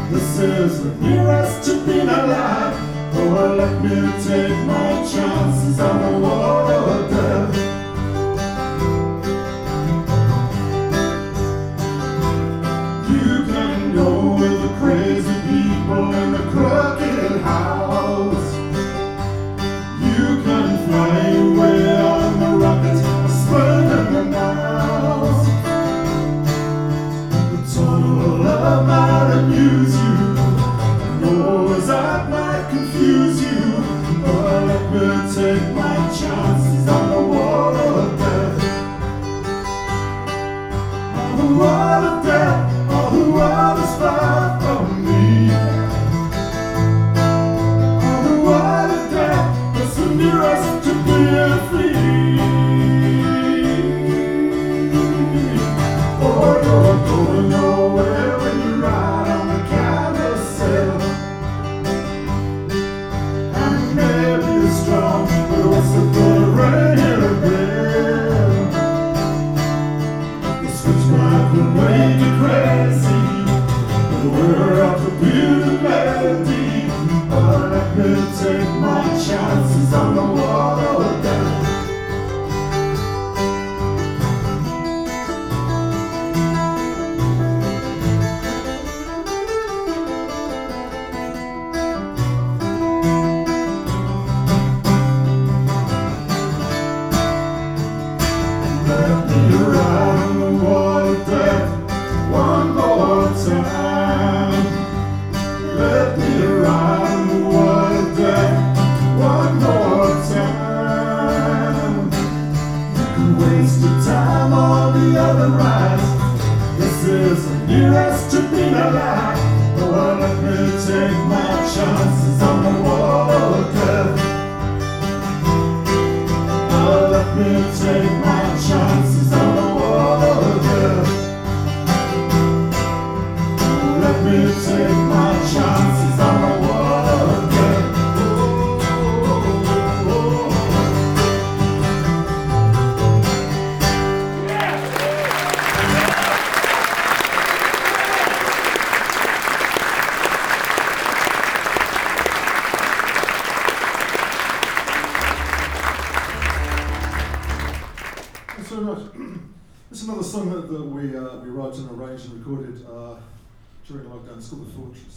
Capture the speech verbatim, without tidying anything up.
This is the nearest to being alive. Oh, let me take my chances on the water of death. You can go with the crazy people in the crooked house. You can fly away on the rockets, spurning the mouse. The total love might amuse you, knows I might confuse you, but let me take my chances on the water of death. On the water of death, all the water's far from me. On the water of death, that's the nearest to being free. Oh, you're going nowhere when you ride on the carousel. And maybe you're strong, but what's the good rain here again? The switch might will make you crazy, but we're up to beauty melody. Oh, let me take my chances on the water of death. Let me ride on the water of death one more time. Let me ride on the water of death one more time. You can waste your time on the other rides. This is the nearest to being alive. Oh, let me take my chances on the water of death. Oh, let me take my chances on the water of death. Let me take my chances on the water of death. Oh, oh, oh. Thanks very much. This is another song that, that we uh, we wrote and arranged and recorded uh, during lockdown. It's called The Fortress.